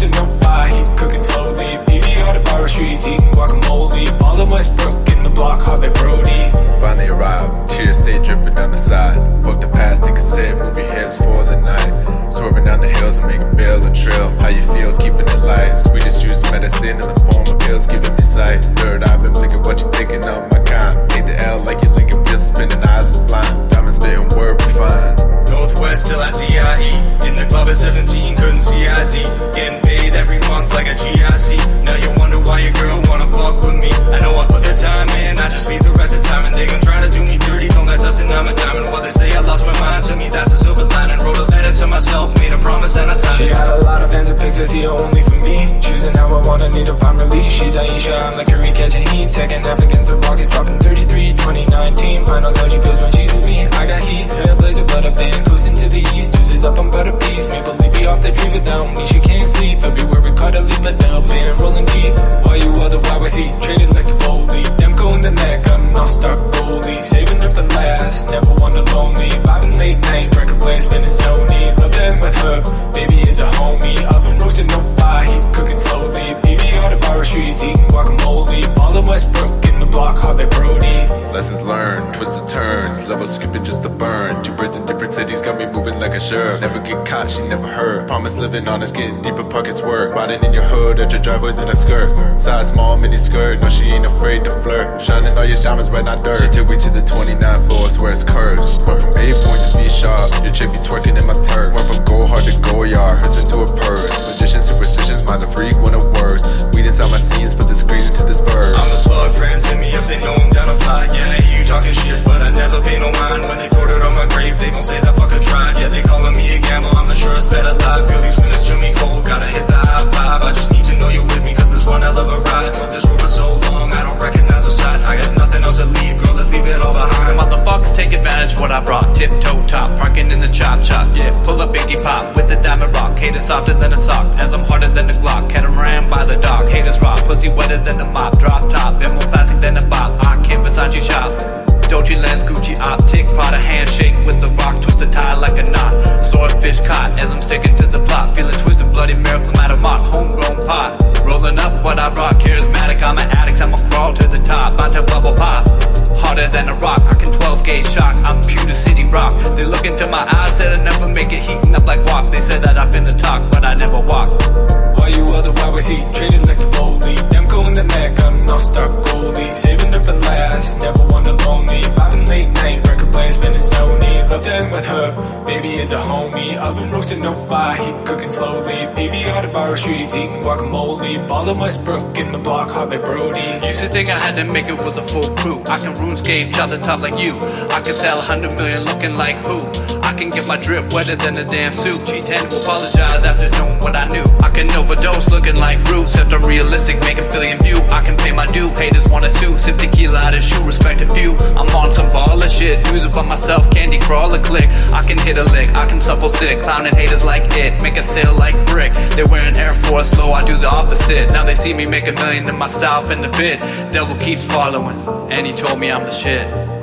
roasting no fire, he cooking slowly. PVR to Barrow Streets, eating guacamole. Ball in Westbrook, in the block, Harvey Brody. Finally arrived, tears stay dripping down the side. Fuck the past, take a sip, move your hips for the night. Swerving down the hills and make a bill a trill. How you feel, keeping it light. Sweetest juice, medicine in the form of pills, giving me sight. Third eye, been blinking, what you thinking of my kind. Take the L like you're linking, wheels spinning, eyes is blind. Diamond spitting, word refined. Northwest till at DIE. In the club at 17, couldn't see ID. Getting paid every month like a GIC. Now you wonder why your girl wanna fuck with me. I know I put the time in, I just beat the rest of time. And they gon' try to do me dirty, don't let us and I'm a diamond. While they say I lost my mind, to me that's a silver lining. Wrote a letter to myself, made a promise and I signed it. She got a lot of fans and pics that see her only for me. Choosing how I wanna, need to find release. She's Aisha, I'm like Curry catching heat. Second half against the Rockets, dropping 33. 2019, finals how she feels when she's with me. I got heat, hair blazer, butter band, coasting to the east. Deuces up on butter peas, maple leafy off the tree without me. She can't sleep, February caught a leap, but now been rolling deep. Why you other YYC, traded like the Foley. Demko in the neck, I'm an all-star goalie. Saving her for last, never wanna lonely. Vibing late night, record player spinning Sony. Love that with her, baby is a homie. Oven roasting no fire, he cooking slowly. PVR to Barrow Streets, eating guacamole. Ball in Westbrook, in the block, Harvey Brody. Lessons learned, twisted turns, level skipping just to burn. Two birds in different cities got me moving like a sherp. Never get caught, she never heard. Promise living honest, getting deeper pockets work. Riding in your hood at your driveway than a skirt. Size small, mini skirt, no she ain't afraid to flirt. Shining all your diamonds right, not dirt. She took me to the 29th floor, swear it's curves. Went from A point to B sharp, your chick be twerking in my turf. Went from go hard to go yard, hers into a purse. Magician superstitions, mind the freak when it works. Weed inside my scenes, put the screen into this verse. I'm the plug, friends hit me up, they know I'm down to fly. Yeah, I hear you talking shit, but I never pay no mind. When they throw it on my grave, they gon' say that fucker tried. Yeah, they calling me a gamble, I'm the surest bet alive. Feel these winters to me cold, gotta hit the high five. I just need to know you with me, cause this one hell of a ride. Drove this road for so long, I don't recognize the side. I got nothing else to leave, girl, let's leave it all behind. Motherfuckers take advantage of what I brought. Tiptoe top, parking in the chop chop. Yeah, pull up Iggy Pop with the diamond rock. Haters softer than a sock, as I'm harder than a Glock. Catamaran by the dock, haters rock. Pussy wetter than a mop, drop top. Been more classic than a bop. I can't Versace shop. Dolce lens, Gucci optic, pot a handshake with the rock, twist the tie like a knot. Swordfish caught as I'm sticking to the plot, feeling twisted, bloody miracle out of mock, homegrown pot. Rolling up what I rock, charismatic, I'm an addict, I'ma crawl to the top, about to bubble pop. Harder than a rock, I can 12 gauge shock, I'm Pewter City rock. They look into my eyes, said I never make it, heating up like walk. They said that I finna talk, but I never walk. Why you other YYC, traded like the Foley. Demko in the neck, I'm an all-star goalie. Saving her for last, never wanna lonely. Vibing late night, record player spinning Sony. Love that with her, baby is a homie. Oven roasting no fire, he cooking slowly. PVR to Barrow Streets, eating guacamole. Ball in Westbrook, in the block, Harvey Brody. Used to think I had to make it with a full crew. I can RuneScape, chop the top like you. I can sell 100 million looking like who? I can get my drip wetter than a damn suit. G10 will apologize after knowing what I knew. I can overdose looking like roots. If I'm realistic, make a billion view. I can pay my due, haters wanna sue. Sip tequila out of shoe, respect a few. I'm on some baller shit, news about myself, candy crawl a click. I can hit a lick, I can supple sit. Clowning haters like it, make a sale like brick. They're wearing Air Force low, I do the opposite. Now they see me make $1 million in my style, finna bid. Devil keeps following, and he told me I'm the shit.